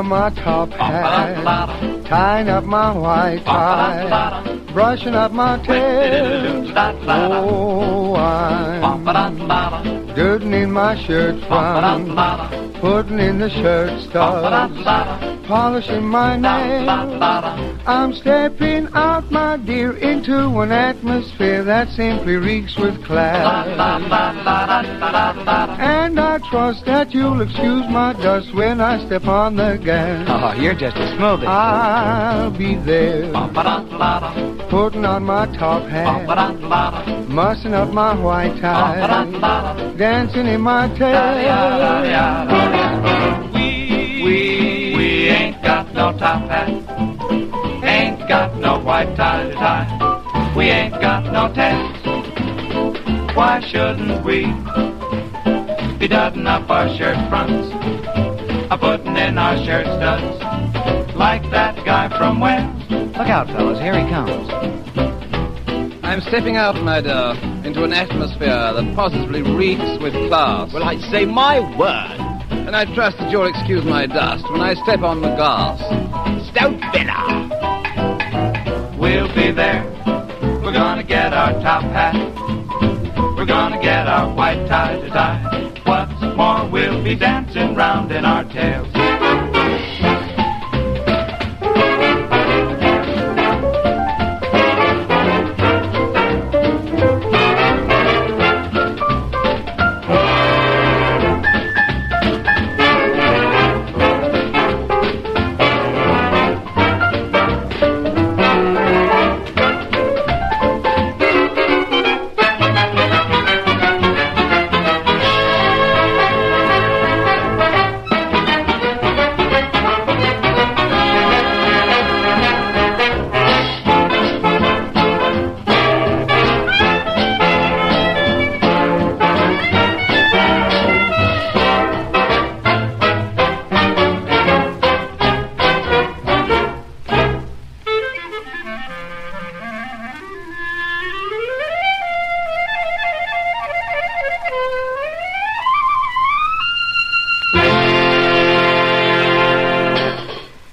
my top hat, tying up my white tie, brushing up my tail. Oh, I'm dirting in my shirt front, putting in the shirt studs, polishing my nails. I'm stepping out, my dear, into an atmosphere that simply reeks with class. And I trust that you'll excuse my dust when I step on the gas. Oh, you're just a smoothie. I'll be there, putting on my top hat, mussing up my white tie, dancing in my tail. We ain't got no top hat, ain't got no white tie to tie. We ain't got no tats. Why shouldn't we be dudding up our shirt fronts, putting in our shirt studs, like that guy from Wales? Look out, fellas, here he comes. I'm stepping out, my dear, into an atmosphere that positively reeks with class. Well, I'd say my word. And I trust that you'll excuse my dust when I step on the gas. Stout villa. We'll be there. We're gonna get our top hat. We're gonna get our white tie to tie. What's more, we'll be dancing round in our tails.